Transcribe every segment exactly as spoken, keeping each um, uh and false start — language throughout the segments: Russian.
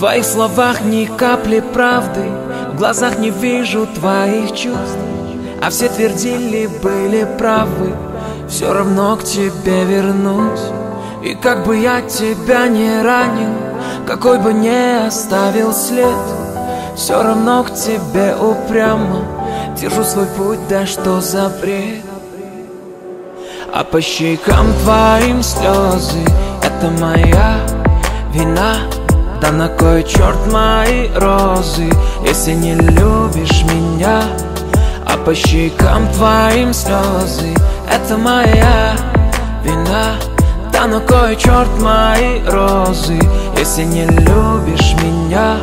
твоих словах ни капли правды, в глазах не вижу твоих чувств. А все твердили, были правы, все равно к тебе вернусь. И как бы я тебя не ранил, какой бы не оставил след, все равно к тебе упрямо держу свой путь, да что за бред. А по щекам твоим слезы, это моя вина. Да на кой черт мои розы, если не любишь меня? А по щекам твоим слезы, это моя вина. Да на кой черт мои розы, если не любишь меня?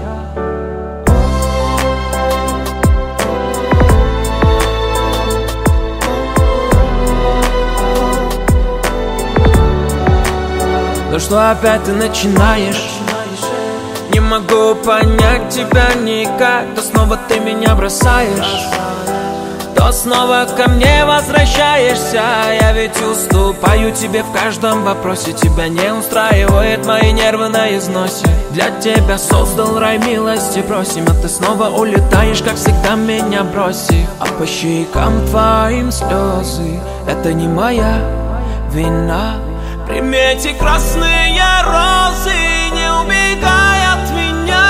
Ну что опять ты начинаешь? Не могу понять тебя никак. То снова ты меня бросаешь, то снова ко мне возвращаешься. Я ведь уступаю тебе в каждом вопросе. Тебя не устраивает мои нервы на износе. Для тебя создал рай, милости просим, а ты снова улетаешь, как всегда меня бросив. А по щекам твоим слезы, это не моя вина. Прими эти красные розы, не убегай от меня.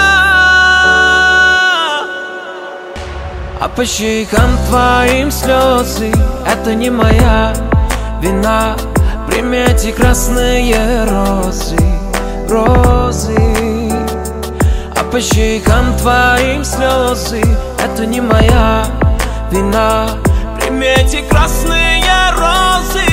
А по щекам твоим слезы, это не моя вина. Прими эти красные розы, розы. А по щекам твоим слезы, это не моя вина. Прими эти красные розы,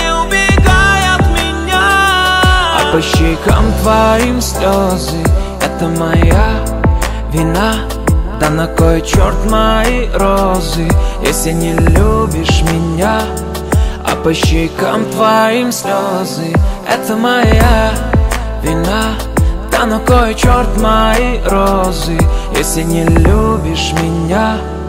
по щекам твоим слезы, это моя вина. Да на кой черт мои розы, если не любишь меня? А по щекам твоим слезы, это моя вина. Да на кой черт мои розы, если не любишь меня?